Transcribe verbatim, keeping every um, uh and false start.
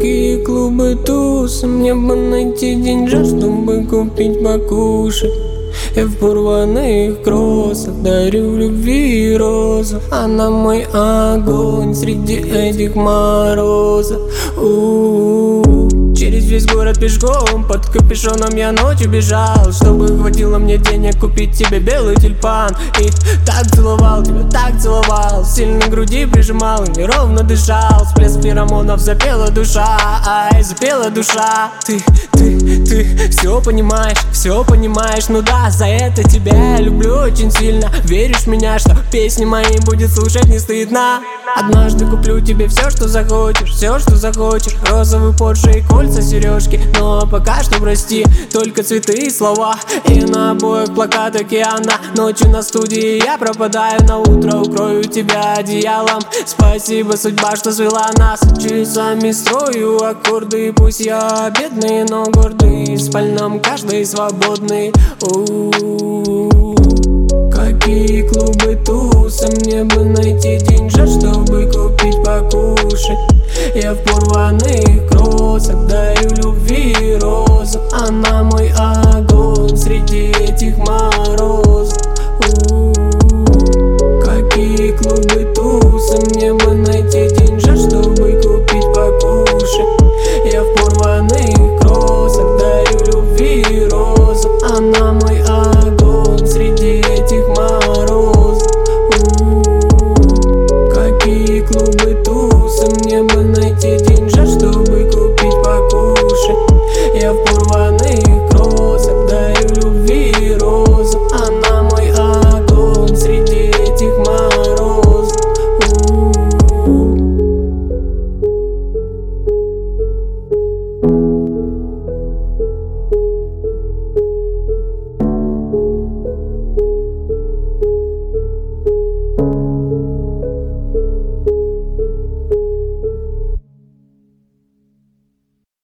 Какие клубы, тусы, мне бы найти деньжат, чтобы купить покушать. Я в порванных кроссах дарю любви и розы. Она мой огонь среди этих морозов. У-у-у. Через весь город пешком, под капюшоном я ночью бежал, чтобы хватило мне денег купить тебе белый тюльпан. И так целовал тебя, так целовал, сильно груди прижимал и неровно дышал. Всплеск феромонов, запела душа, ай, запела душа. Ты, ты, ты все понимаешь, все понимаешь, ну да, за это тебя я люблю очень сильно. Веришь в меня, что песни мои будет слушать не стыдно? Однажды куплю тебе все, что захочешь, все, что захочешь. Розовый Порше и кольца, сережки. Но пока что прости, только цветы и слова. И на обоих плакат океана. Ночью на студии я пропадаю, на утро укрою тебя одеялом. Спасибо, судьба, что свела нас. Часами строю аккорды. Пусть я бедный, но гордый. В спальном каждый свободный. У-у-у. Какие клубы, тусы, мне бы найти деньжат, чтобы купить покушать. Я в порванных кроссах дарю любви и розы. Она мой огонь среди этих морозов.